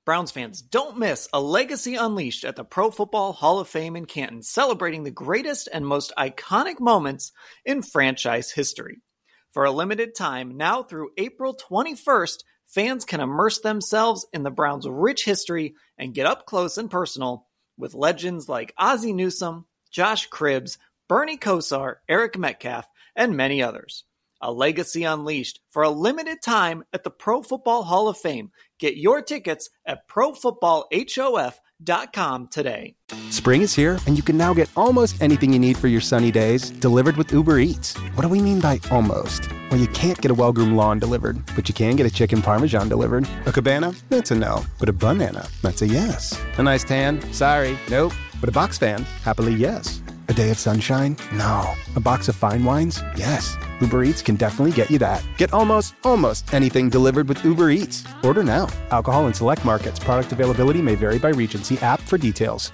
Browns fans, don't miss a Legacy Unleashed at the Pro Football Hall of Fame in Canton, celebrating the greatest and most iconic moments in franchise history. For a limited time, now through April 21st, fans can immerse themselves in the Browns' rich history and get up close and personal with legends like Ozzie Newsome, Josh Cribbs, Bernie Kosar, Eric Metcalf, and many others. A Legacy Unleashed for a limited time at the Pro Football Hall of Fame. Get your tickets at profootballhof.com today. Spring is here, and you can now get almost anything you need for your sunny days delivered with Uber Eats. What do we mean by almost? Well, you can't get a well-groomed lawn delivered, but you can get a chicken parmesan delivered. A cabana? That's a no. But a banana? That's a yes. A nice tan? Sorry, nope. But a box fan? Happily, yes. A day of sunshine? No. A box of fine wines? Yes. Uber Eats can definitely get you that. Get almost anything delivered with Uber Eats. Order now. Alcohol in select markets. Product availability may vary by region. See app for details.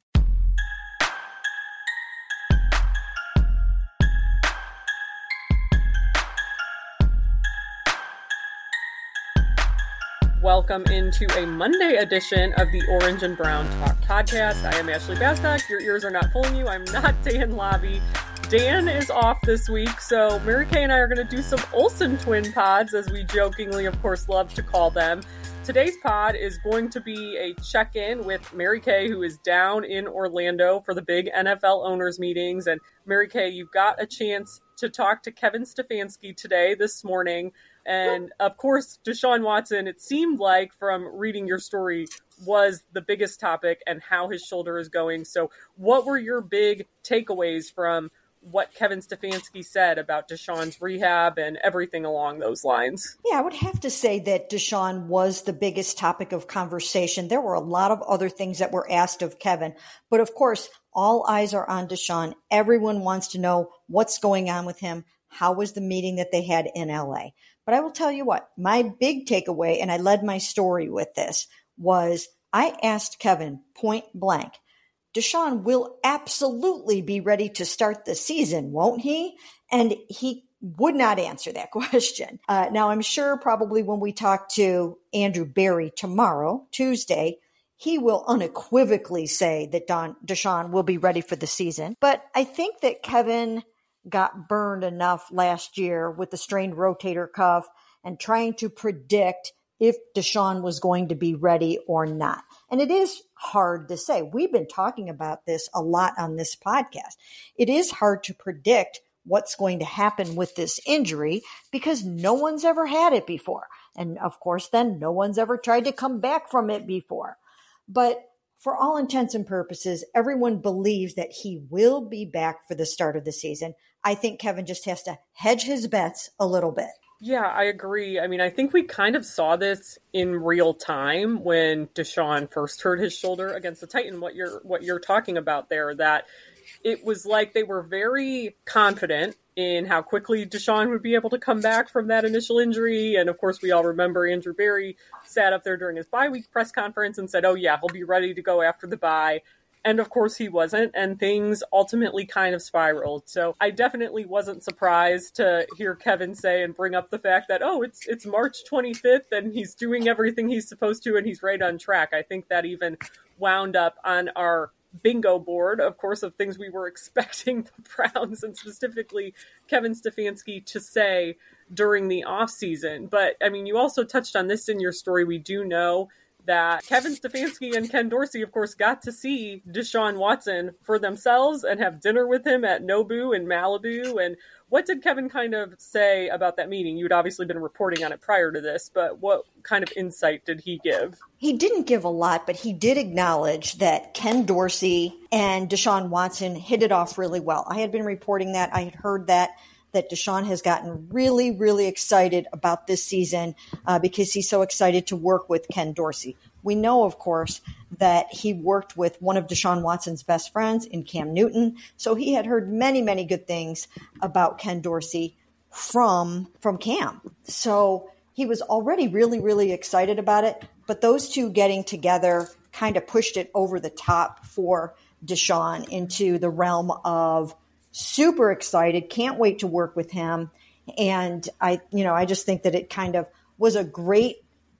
Welcome into a Monday edition of the Orange and Brown Talk podcast. I am Ashley Bastock. Your ears are not fooling you. I'm not Dan Lobby. Dan is off this week, so Mary Kay and I are going to do some Olsen twin pods, as we jokingly, of course, love to call them. Today's pod is going to be a check-in with Mary Kay, who is down in Orlando for the big NFL owners meetings. And Mary Kay, you got a chance to talk to Kevin Stefanski today, this morning. And of course, Deshaun Watson, it seemed like from reading your story, was the biggest topic and how his shoulder is going. So what were your big takeaways from what Kevin Stefanski said about Deshaun's rehab and everything along those lines? Yeah, I would have to say that Deshaun was the biggest topic of conversation. There were a lot of other things that were asked of Kevin, but of course, all eyes are on Deshaun. Everyone wants to know what's going on with him. How was the meeting that they had in LA? But I will tell you what, my big takeaway, and I led my story with this, was I asked Kevin point blank, Deshaun will absolutely be ready to start the season, won't he? And he would not answer that question. Now, I'm sure probably when we talk to Andrew Berry tomorrow, Tuesday, he will unequivocally say that Deshaun will be ready for the season. But I think that Kevin got burned enough last year with the strained rotator cuff and trying to predict if Deshaun was going to be ready or not. And it is hard to say. We've been talking about this a lot on this podcast. It is hard to predict what's going to happen with this injury because no one's ever had it before. And of course, then no one's ever tried to come back from it before. But for all intents and purposes, everyone believes that he will be back for the start of the season. I think Kevin just has to hedge his bets a little bit. Yeah, I agree. I mean, I think we kind of saw this in real time when Deshaun first hurt his shoulder against the Titan, what you're talking about there, that it was like they were very confident in how quickly Deshaun would be able to come back from that initial injury. And of course, we all remember Andrew Berry sat up there during his bye week press conference and said, oh yeah, he'll be ready to go after the bye. And of course he wasn't, and things ultimately kind of spiraled. So I definitely wasn't surprised to hear Kevin say and bring up the fact that, oh, it's March 25th and he's doing everything he's supposed to and he's right on track. I think that even wound up on our bingo board, of course, of things we were expecting the Browns and specifically Kevin Stefanski to say during the offseason. But I mean, you also touched on this in your story. We do know that Kevin Stefanski and Ken Dorsey, of course, got to see Deshaun Watson for themselves and have dinner with him at Nobu in Malibu. And what did Kevin kind of say about that meeting? You'd obviously been reporting on it prior to this, but what kind of insight did he give? He didn't give a lot, but he did acknowledge that Ken Dorsey and Deshaun Watson hit it off really well. I had been reporting that. I had heard that Deshaun has gotten really, really excited about this season because he's so excited to work with Ken Dorsey. We know, of course, that he worked with one of Deshaun Watson's best friends in Cam Newton. So he had heard many, many good things about Ken Dorsey from Cam. So he was already really, really excited about it. But those two getting together kind of pushed it over the top for Deshaun into the realm of super excited, can't wait to work with him. And I just think that it kind of was a great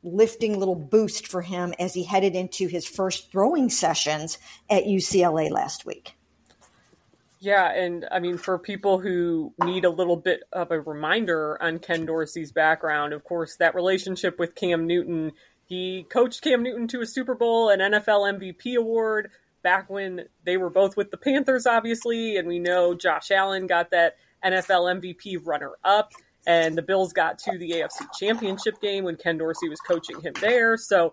lifting little boost for him as he headed into his first throwing sessions at UCLA last week. Yeah, and I mean, for people who need a little bit of a reminder on Ken Dorsey's background, of course, that relationship with Cam Newton, he coached Cam Newton to a Super Bowl, an NFL MVP award, back when they were both with the Panthers, obviously, and we know Josh Allen got that NFL MVP runner-up, and the Bills got to the AFC Championship game when Ken Dorsey was coaching him there, so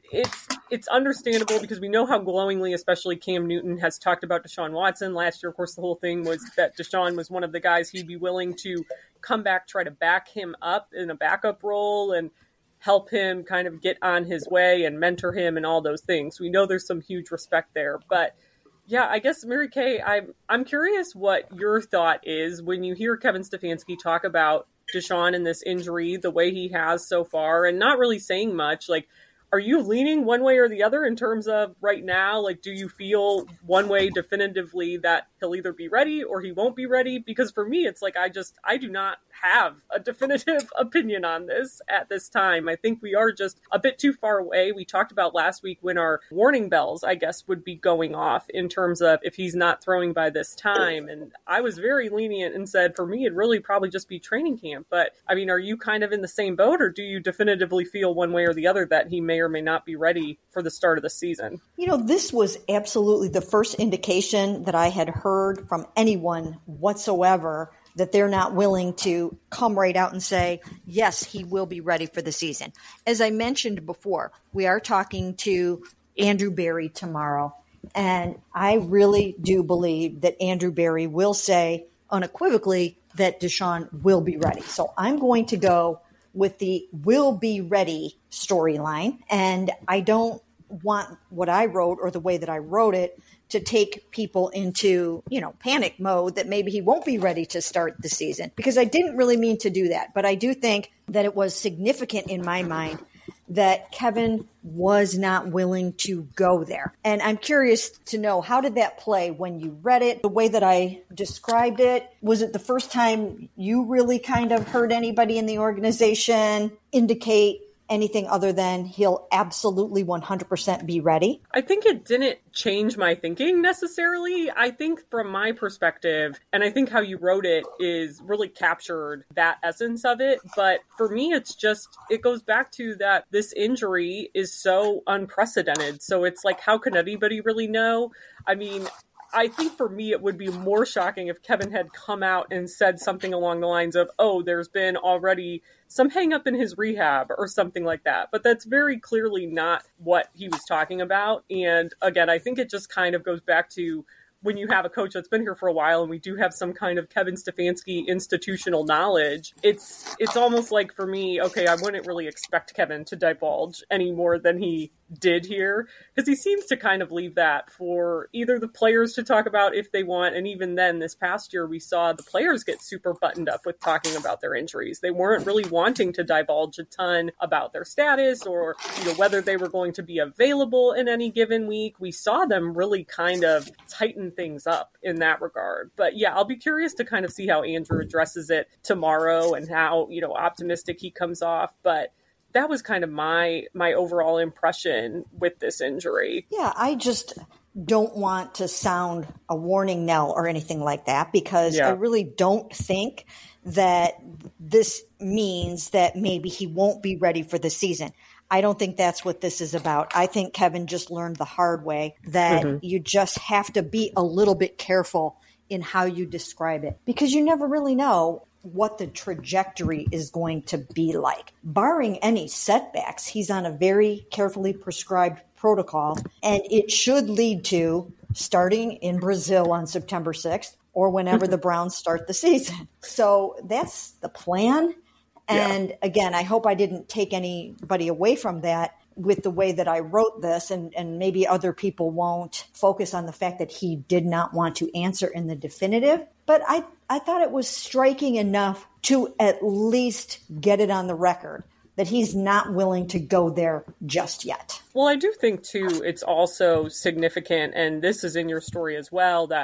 it's understandable because we know how glowingly, especially Cam Newton, has talked about Deshaun Watson. Last year, of course, the whole thing was that Deshaun was one of the guys he'd be willing to come back, try to back him up in a backup role and help him kind of get on his way and mentor him and all those things. We know there's some huge respect there. But yeah, I guess, Mary Kay, I'm curious what your thought is when you hear Kevin Stefanski talk about Deshaun and this injury the way he has so far and not really saying much. Like, are you leaning one way or the other in terms of right now? Like, do you feel one way definitively that he'll either be ready or he won't be ready? Because for me, it's like I do not have a definitive opinion on this at this time. I think we are just a bit too far away. We talked about last week when our warning bells, I guess, would be going off in terms of if he's not throwing by this time. And I was very lenient and said, for me, it'd really probably just be training camp. But I mean, are you kind of in the same boat, or do you definitively feel one way or the other that he may or may not be ready for the start of the season? You know, this was absolutely the first indication that I had heard from anyone whatsoever that they're not willing to come right out and say, yes, he will be ready for the season. As I mentioned before, we are talking to Andrew Berry tomorrow, and I really do believe that Andrew Berry will say unequivocally that Deshaun will be ready. So I'm going to go with the will be ready storyline, and I don't want what I wrote or the way that I wrote it to take people into, panic mode that maybe he won't be ready to start the season, because I didn't really mean to do that. But I do think that it was significant in my mind that Kevin was not willing to go there. And I'm curious to know, how did that play when you read it? The way that I described it, was it the first time you really kind of heard anybody in the organization indicate anything other than he'll absolutely 100% be ready? I think it didn't change my thinking necessarily. I think from my perspective, and I think how you wrote it is really captured that essence of it. But for me, it goes back to that this injury is so unprecedented. So it's like, how can anybody really know? I mean, I think for me, it would be more shocking if Kevin had come out and said something along the lines of, oh, there's been already some hang up in his rehab or something like that. But that's very clearly not what he was talking about. And again, I think it just kind of goes back to when you have a coach that's been here for a while and we do have some kind of Kevin Stefanski institutional knowledge, it's almost like for me, okay, I wouldn't really expect Kevin to divulge any more than he did here, because he seems to kind of leave that for either the players to talk about if they want. And even then, this past year, we saw the players get super buttoned up with talking about their injuries. They weren't really wanting to divulge a ton about their status or whether they were going to be available in any given week. We saw them really kind of tighten things up in that regard. But yeah, I'll be curious to kind of see how Andrew addresses it tomorrow and how optimistic he comes off. But that was kind of my overall impression with this injury. Yeah, I just don't want to sound a warning knell or anything like that, because I really don't think that this means that maybe he won't be ready for the season. I don't think that's what this is about. I think Kevin just learned the hard way that you just have to be a little bit careful in how you describe it, because you never really know what the trajectory is going to be like. Barring any setbacks, he's on a very carefully prescribed protocol, and it should lead to starting in Brazil on September 6th or whenever the Browns start the season. So that's the plan. And again, I hope I didn't take anybody away from that with the way that I wrote this, and maybe other people won't focus on the fact that he did not want to answer in the definitive. But I thought it was striking enough to at least get it on the record that he's not willing to go there just yet. Well, I do think, too, it's also significant, and this is in your story as well, that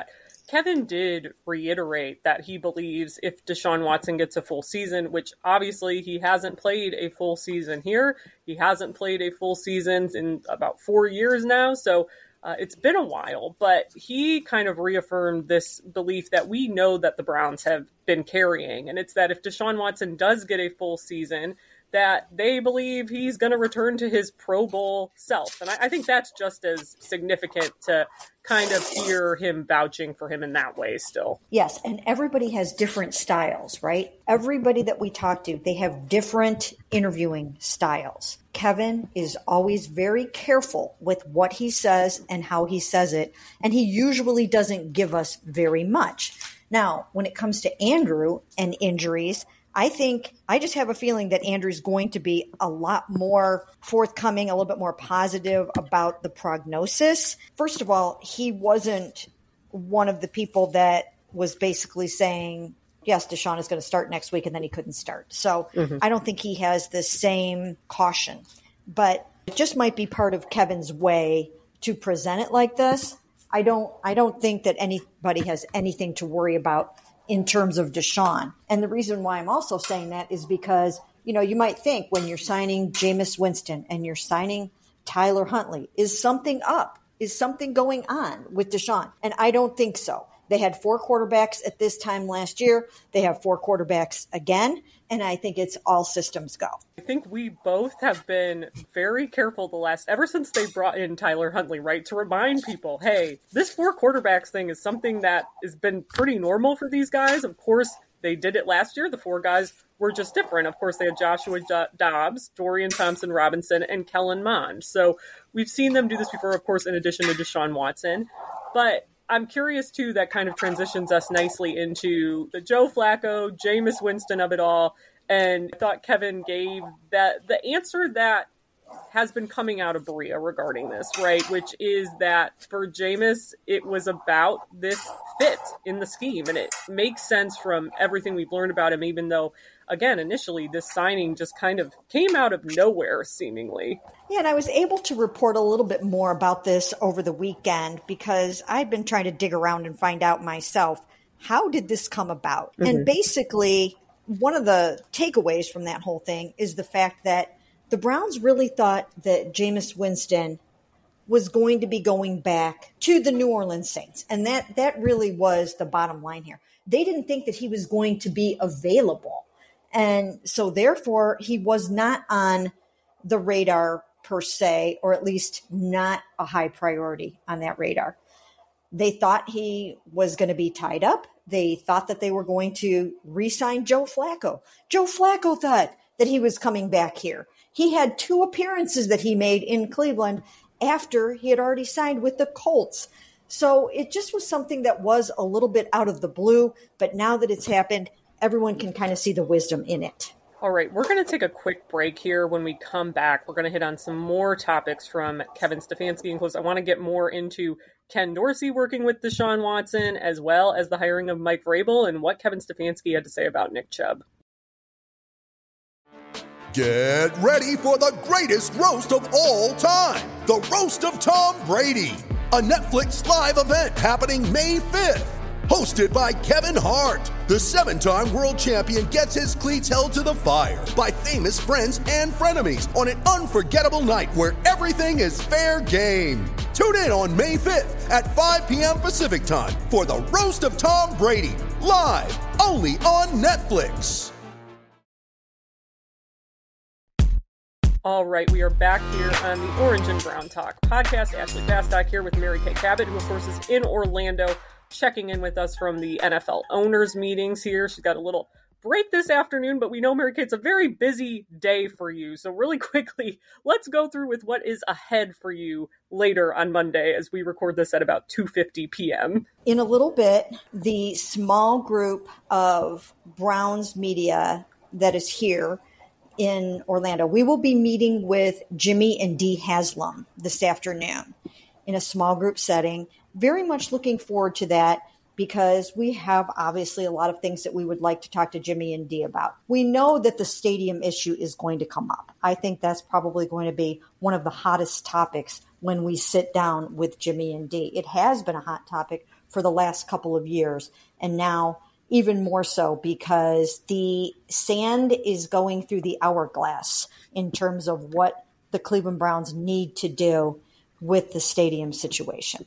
Kevin did reiterate that he believes if Deshaun Watson gets a full season, which obviously he hasn't played a full season here, he hasn't played a full season in about 4 years now, so it's been a while, but he kind of reaffirmed this belief that we know that the Browns have been carrying, and it's that if Deshaun Watson does get a full season, that they believe he's going to return to his Pro Bowl self. And I think that's just as significant to kind of hear him vouching for him in that way still. Yes, and everybody has different styles, right? Everybody that we talk to, they have different interviewing styles. Kevin is always very careful with what he says and how he says it, and he usually doesn't give us very much. Now, when it comes to Andrew and injuries, I just have a feeling that Andrew's going to be a lot more forthcoming, a little bit more positive about the prognosis. First of all, he wasn't one of the people that was basically saying, yes, Deshaun is going to start next week, and then he couldn't start. So I don't think he has the same caution. But it just might be part of Kevin's way to present it like this. I don't think that anybody has anything to worry about in terms of Deshaun. And the reason why I'm also saying that is because, you might think when you're signing Jameis Winston and you're signing Tyler Huntley, is something up? Is something going on with Deshaun? And I don't think so. They had 4 quarterbacks at this time last year. They have 4 quarterbacks again. And I think it's all systems go. I think we both have been very careful ever since they brought in Tyler Huntley, right? To remind people, hey, this 4 quarterbacks thing is something that has been pretty normal for these guys. Of course, they did it last year. The 4 guys were just different. Of course, they had Joshua Dobbs, Dorian Thompson-Robinson, and Kellen Mond. So we've seen them do this before, of course, in addition to Deshaun Watson. But I'm curious, too, that kind of transitions us nicely into the Joe Flacco, Jameis Winston of it all. And I thought Kevin gave the answer that has been coming out of Berea regarding this, right? Which is that for Jameis, it was about this fit in the scheme. And it makes sense from everything we've learned about him, even though, again, initially this signing just kind of came out of nowhere, seemingly. Yeah, and I was able to report a little bit more about this over the weekend because I've been trying to dig around and find out myself, how did this come about? And basically, one of the takeaways from that whole thing is the fact that the Browns really thought that Jameis Winston was going to be going back to the New Orleans Saints. And that really was the bottom line here. They didn't think that he was going to be available. And so therefore, he was not on the radar per se, or at least not a high priority on that radar. They thought he was going to be tied up. They thought that they were going to re-sign Joe Flacco. Joe Flacco thought that he was coming back here. He had 2 appearances that he made in Cleveland after he had already signed with the Colts. So it just was something that was a little bit out of the blue. But now that it's happened, everyone can kind of see the wisdom in it. All right, we're going to take a quick break here. When we come back, we're going to hit on some more topics from Kevin Stefanski. And close, I want to get more into Ken Dorsey working with Deshaun Watson, as well as the hiring of Mike Vrabel and what Kevin Stefanski had to say about Nick Chubb. Get ready for the greatest roast of all time, the Roast of Tom Brady, a Netflix live event happening May 5th. Hosted by Kevin Hart, the 7-time world champion gets his cleats held to the fire by famous friends and frenemies on an unforgettable night where everything is fair game. Tune in on May 5th at 5 p.m. Pacific time for the Roast of Tom Brady, live only on Netflix. All right, we are back here on the Orange and Brown Talk podcast. Ashley Bastock here with Mary Kay Cabot, who of course is in Orlando, checking in with us from the NFL owners meetings here. She's got a little break this afternoon, but we know, Mary Kay, it's a very busy day for you. So really quickly, let's go through with what is ahead for you later on Monday as we record this at about 2:50 p.m. In a little bit, the small group of Browns media that is here in Orlando, we will be meeting with Jimmy and Dee Haslam this afternoon in a small group setting. Very much looking forward to that because we have obviously a lot of things that we would like to talk to Jimmy and Dee about. We know that the stadium issue is going to come up. I think that's probably going to be one of the hottest topics when we sit down with Jimmy and Dee. It has been a hot topic for the last couple of years. And now even more so because the sand is going through the hourglass in terms of what the Cleveland Browns need to do with the stadium situation.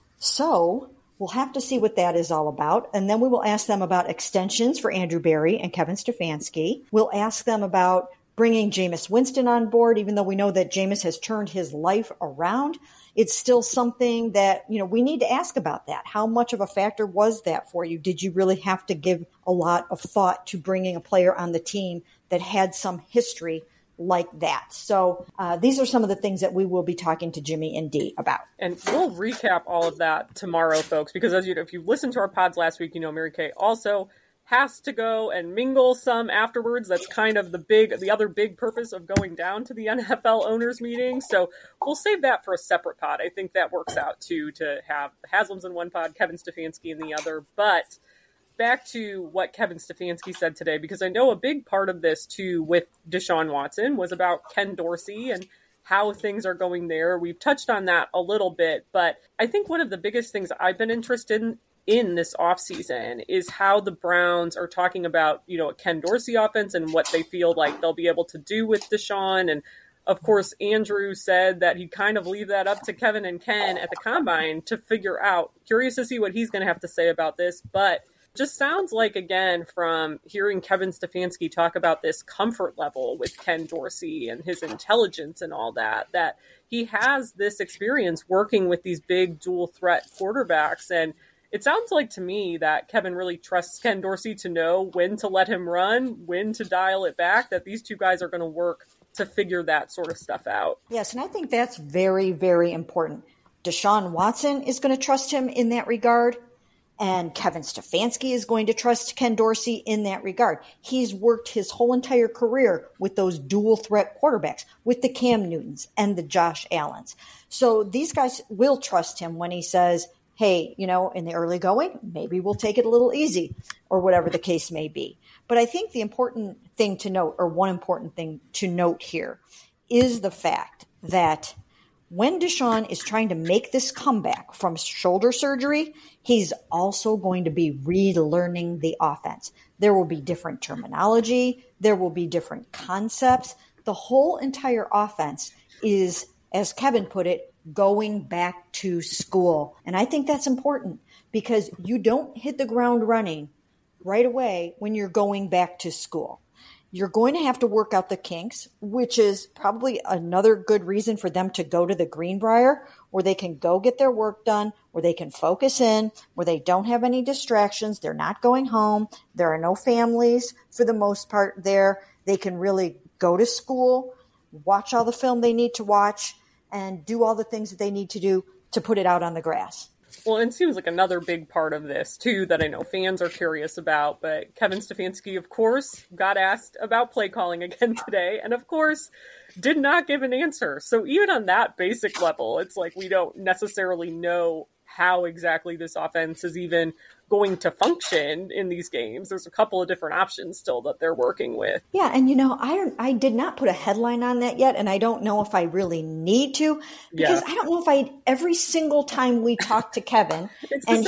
So we'll have to see what that is all about. And then we will ask them about extensions for Andrew Berry and Kevin Stefanski. We'll ask them about bringing Jameis Winston on board, even though we know that Jameis has turned his life around. It's still something that, we need to ask about that. How much of a factor was that for you? Did you really have to give a lot of thought to bringing a player on the team that had some history like that? So these are some of the things that we will be talking to Jimmy and Dee about. And we'll recap all of that tomorrow, folks, because as you know, if you listened to our pods last week, Mary Kay also has to go and mingle some afterwards. That's kind of the other big purpose of going down to the NFL owners meeting. So we'll save that for a separate pod. I think that works out too, to have the Haslams in one pod, Kevin Stefanski in the other. But back to what Kevin Stefanski said today, because I know a big part of this too with Deshaun Watson was about Ken Dorsey and how things are going there. We've touched on that a little bit, but I think one of the biggest things I've been interested in this offseason is how the Browns are talking about, a Ken Dorsey offense and what they feel like they'll be able to do with Deshaun. And of course, Andrew said that he'd kind of leave that up to Kevin and Ken at the Combine to figure out. Curious to see what he's going to have to say about this, but just sounds like, again, from hearing Kevin Stefanski talk about this comfort level with Ken Dorsey and his intelligence and all that he has this experience working with these big dual threat quarterbacks. And it sounds like to me that Kevin really trusts Ken Dorsey to know when to let him run, when to dial it back, that these two guys are going to work to figure that sort of stuff out. Yes, and I think that's very, very important. Deshaun Watson is going to trust him in that regard, and Kevin Stefanski is going to trust Ken Dorsey in that regard. He's worked his whole entire career with those dual threat quarterbacks, with the Cam Newtons and the Josh Allens. So these guys will trust him when he says, hey, in the early going, maybe we'll take it a little easy, or whatever the case may be. But I think the important thing to note, or one important thing to note here, is the fact that when Deshaun is trying to make this comeback from shoulder surgery, he's also going to be relearning the offense. There will be different terminology. There will be different concepts. The whole entire offense is, as Kevin put it, going back to school. And I think that's important because you don't hit the ground running right away when you're going back to school. You're going to have to work out the kinks, which is probably another good reason for them to go to the Greenbrier, where they can go get their work done, where they can focus in, where they don't have any distractions. They're not going home. There are no families for the most part there. They can really go to school, watch all the film they need to watch, and do all the things that they need to do to put it out on the grass. Well, it seems like another big part of this, too, that I know fans are curious about. But Kevin Stefanski, of course, got asked about play calling again today, and of course, did not give an answer. So even on that basic level, it's like we don't necessarily know how exactly this offense is even going to function in these games. There's a couple of different options still that they're working with. Yeah, and I did not put a headline on that yet, and I don't know if I really need to, because I don't know if every single time we talk to Kevin, and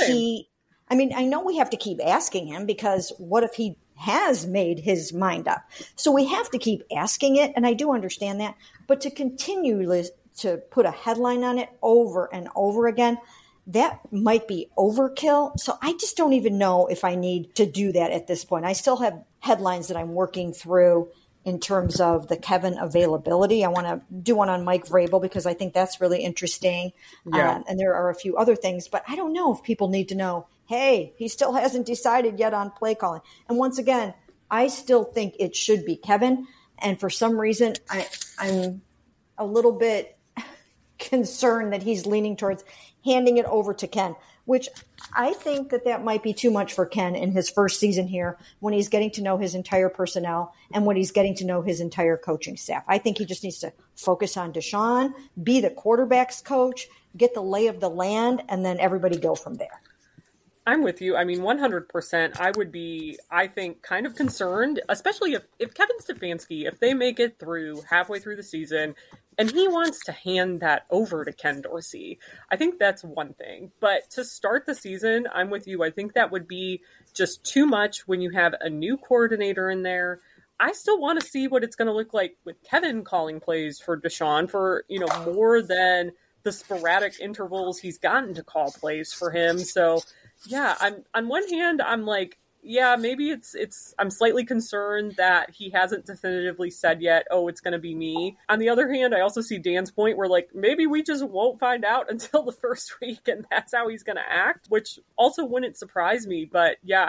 I know we have to keep asking him, because what if he has made his mind up? So we have to keep asking it, and I do understand that, but to continue to put a headline on it over and over again, that might be overkill. So I just don't even know if I need to do that at this point. I still have headlines that I'm working through in terms of the Kevin availability. I want to do one on Mike Vrabel because I think that's really interesting. And there are a few other things, but I don't know if people need to know, hey, he still hasn't decided yet on play calling. And once again, I still think it should be Kevin. And for some reason, I'm a little bit concerned that he's leaning towards handing it over to Ken, which I think that might be too much for Ken in his first season here, when he's getting to know his entire personnel and when he's getting to know his entire coaching staff. I think he just needs to focus on Deshaun, be the quarterback's coach, get the lay of the land, and then everybody go from there. I'm with you. 100%. I would be, I think, kind of concerned, especially if Kevin Stefanski, if they make it through halfway through the season, And he wants to hand that over to Ken Dorsey. I think that's one thing. But to start the season, I'm with you. I think that would be just too much when you have a new coordinator in there. I still want to see what it's going to look like with Kevin calling plays for Deshaun for, more than the sporadic intervals he's gotten to call plays for him. So, yeah, I'm on one hand, I'm like, yeah, maybe I'm slightly concerned that he hasn't definitively said yet, oh, it's going to be me. On the other hand, I also see Dan's point where, like, maybe we just won't find out until the first week and that's how he's going to act, which also wouldn't surprise me. But yeah,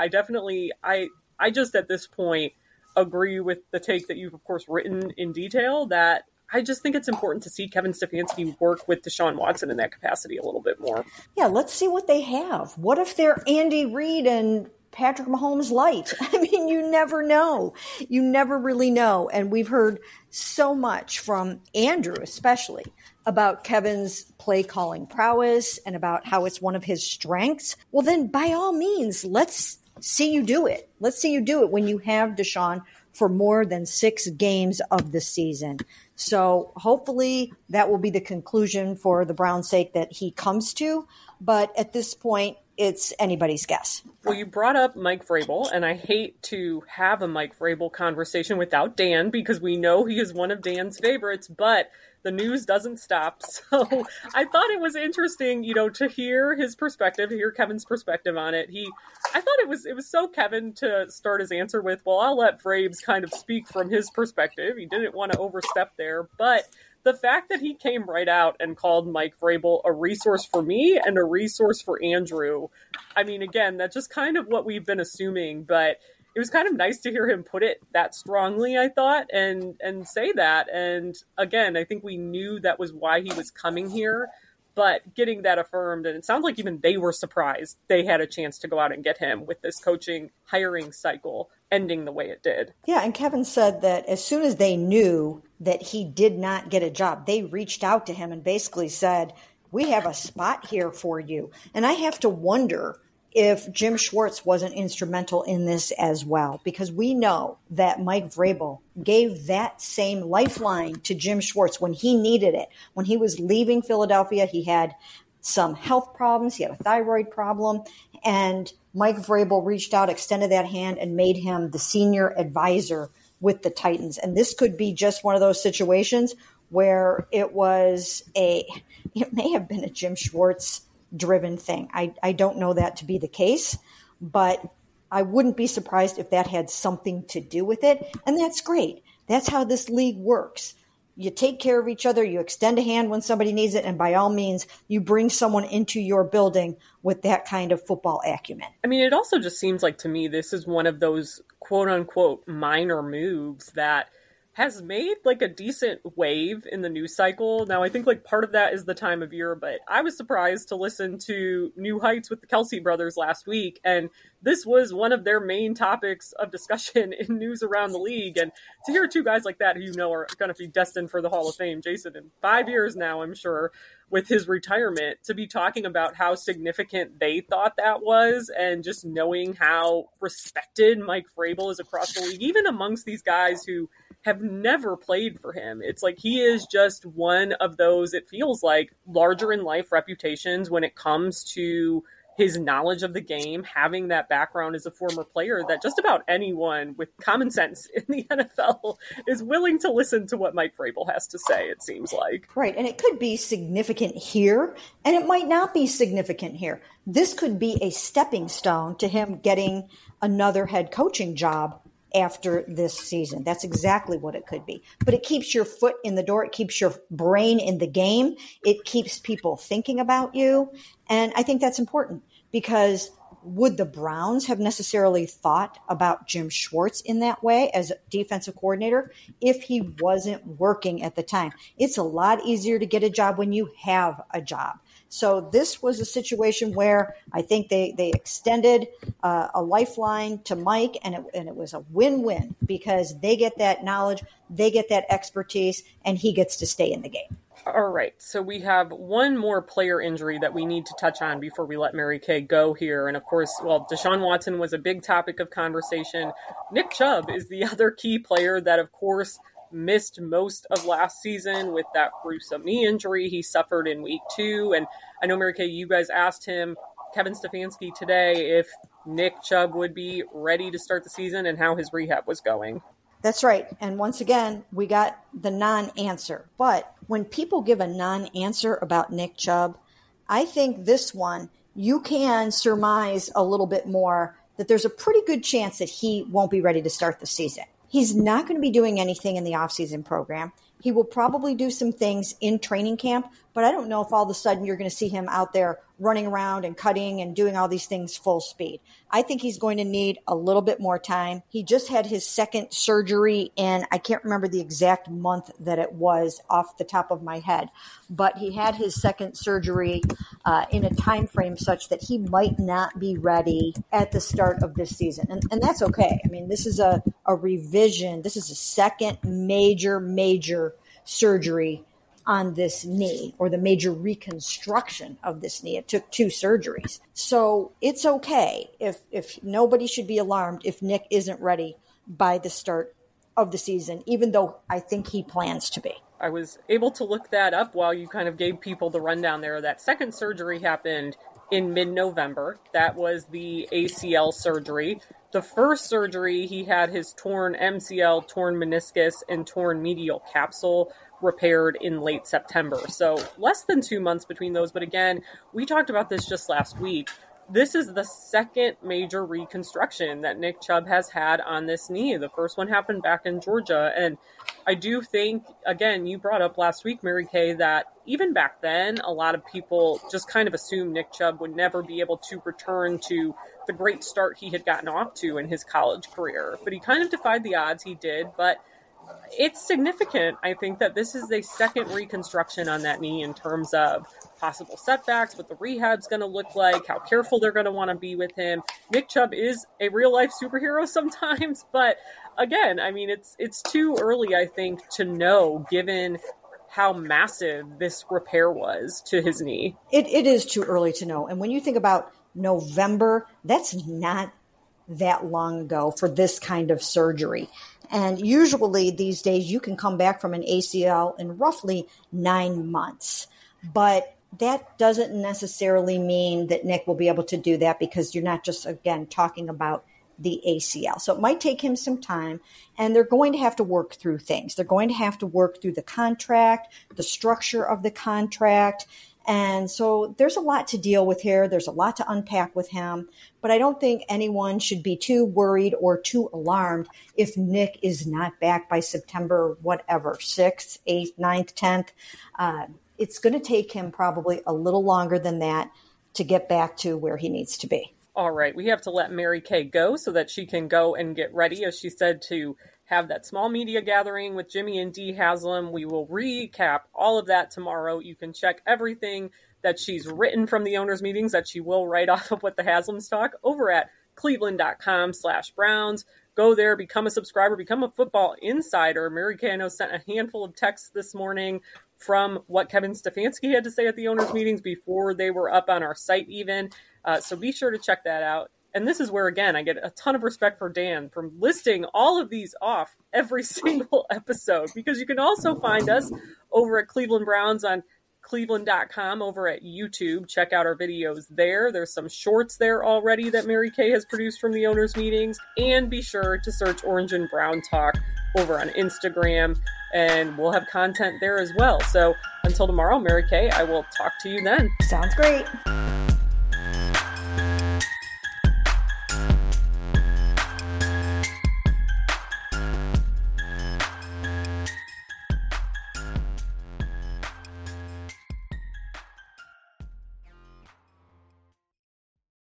I just at this point agree with the take that you've, of course, written in detail, that I just think it's important to see Kevin Stefanski work with Deshaun Watson in that capacity a little bit more. Yeah, let's see what they have. What if they're Andy Reid and Patrick Mahomes light? I mean, you never know. You never really know. And we've heard so much from Andrew, especially, about Kevin's play calling prowess and about how it's one of his strengths. Well, then by all means, let's see you do it. Let's see you do it when you have Deshaun for more than 6 games of the season. So hopefully that will be the conclusion for the Browns' sake that he comes to. But at this point, it's anybody's guess. Well, you brought up Mike Vrabel, and I hate to have a Mike Vrabel conversation without Dan, because we know he is one of Dan's favorites, but the news doesn't stop. So I thought it was interesting, to hear his perspective, to hear Kevin's perspective on it. I thought it was so Kevin to start his answer with, well, I'll let Vrabes kind of speak from his perspective. He didn't want to overstep there, but the fact that he came right out and called Mike Vrabel a resource for me and a resource for Andrew, I mean, again, that's just kind of what we've been assuming, but it was kind of nice to hear him put it that strongly, I thought, and say that. And again, I think we knew that was why he was coming here, but getting that affirmed, and it sounds like even they were surprised they had a chance to go out and get him with this coaching hiring cycle ending the way it did. Yeah, and Kevin said that as soon as they knew that he did not get a job, they reached out to him and basically said, we have a spot here for you. And I have to wonder if Jim Schwartz wasn't instrumental in this as well, because we know that Mike Vrabel gave that same lifeline to Jim Schwartz when he needed it. When he was leaving Philadelphia, he had some health problems. He had a thyroid problem, and Mike Vrabel reached out, extended that hand, and made him the senior advisor with the Titans. And this could be just one of those situations where it may have been a Jim Schwartz driven thing. I don't know that to be the case, but I wouldn't be surprised if that had something to do with it. And that's great. That's how this league works. You take care of each other, you extend a hand when somebody needs it, and by all means, you bring someone into your building with that kind of football acumen. I mean, it also just seems like to me this is one of those quote unquote minor moves that has made like a decent wave in the news cycle. Now, I think like part of that is the time of year, but I was surprised to listen to New Heights with the Kelsey brothers last week, and this was one of their main topics of discussion in news around the league. And to hear two guys like that who are going to be destined for the Hall of Fame, Jason, in 5 years now, I'm sure, with his retirement, to be talking about how significant they thought that was, and just knowing how respected Mike Vrabel is across the league, even amongst these guys who have never played for him. It's like he is just one of those, it feels like, larger in life reputations when it comes to his knowledge of the game, having that background as a former player, that just about anyone with common sense in the NFL is willing to listen to what Mike Vrabel has to say, it seems like. Right, and it could be significant here, and it might not be significant here. This could be a stepping stone to him getting another head coaching job after this season. That's exactly what it could be. But it keeps your foot in the door. It keeps your brain in the game. It keeps people thinking about you. And I think that's important, because would the Browns have necessarily thought about Jim Schwartz in that way as a defensive coordinator if he wasn't working at the time? It's a lot easier to get a job when you have a job. So this was a situation where I think they extended a lifeline to Mike, and it was a win-win, because they get that knowledge, they get that expertise, and he gets to stay in the game. All right, so we have one more player injury that we need to touch on before we let Mary Kay go here. And of course, well, Deshaun Watson was a big topic of conversation. Nick Chubb is the other key player that, of course, missed most of last season with that gruesome knee injury he suffered in week 2. And I know, Mary Kay, you guys asked him, Kevin Stefanski, today if Nick Chubb would be ready to start the season and how his rehab was going. That's right. And once again, we got the non-answer. But when people give a non-answer about Nick Chubb, I think this one, you can surmise a little bit more that there's a pretty good chance that he won't be ready to start the season. He's not going to be doing anything in the offseason program. He will probably do some things in training camp, but I don't know if all of a sudden you're going to see him out there running around and cutting and doing all these things full speed. I think he's going to need a little bit more time. He just had his second surgery in, I can't remember the exact month that it was off the top of my head, but he had his second surgery in a time frame such that he might not be ready at the start of this season. And that's okay. I mean, this is a revision. This is a second major surgery on this knee, or the major reconstruction of this knee. It took 2 surgeries. So it's okay if nobody should be alarmed if Nick isn't ready by the start of the season, even though I think he plans to be. I was able to look that up while you kind of gave people the rundown there. That second surgery happened in mid-November. That was the ACL surgery. The first surgery, he had his torn MCL, torn meniscus, and torn medial capsule repaired in late September. So less than 2 months between those. But again, we talked about this just last week. This is the second major reconstruction that Nick Chubb has had on this knee. The first one happened back in Georgia. And I do think, again, you brought up last week, Mary Kay, that even back then, a lot of people just kind of assumed Nick Chubb would never be able to return to the great start he had gotten off to in his college career. But he kind of defied the odds, he did. But it's significant, I think, that this is a second reconstruction on that knee in terms of possible setbacks, what the rehab's going to look like, how careful they're going to want to be with him. Nick Chubb is a real-life superhero sometimes, but again, I mean, it's too early, I think, to know, given how massive this repair was to his knee. It is too early to know. And when you think about November, that's not that long ago for this kind of surgery. And usually these days you can come back from an ACL in roughly 9 months. But that doesn't necessarily mean that Nick will be able to do that, because you're not just, again, talking about the ACL. So it might take him some time, and they're going to have to work through things. They're going to have to work through the contract, the structure of the contract. And so there's a lot to deal with here. There's a lot to unpack with him. But I don't think anyone should be too worried or too alarmed if Nick is not back by September, 6th, 8th, 9th, 10th. It's going to take him probably a little longer than that to get back to where he needs to be. All right, we have to let Mary Kay go so that she can go and get ready, as she said, to have that small media gathering with Jimmy and Dee Haslam. We will recap all of that tomorrow. You can check everything that she's written from the owners' meetings that she will write off of what the Haslams talk over at cleveland.com/Browns. Go there, become a subscriber, become a football insider. Mary Kay, I know, sent a handful of texts this morning from what Kevin Stefanski had to say at the owners' meetings before they were up on our site even. So be sure to check that out. And this is where, again, I get a ton of respect for Dan from listing all of these off every single episode, because you can also find us over at Cleveland Browns on cleveland.com, over at YouTube. Check out our videos there. There's some shorts there already that Mary Kay has produced from the owners' meetings. And be sure to search Orange and Brown Talk over on Instagram, and we'll have content there as well. So until tomorrow, Mary Kay, I will talk to you then. Sounds great.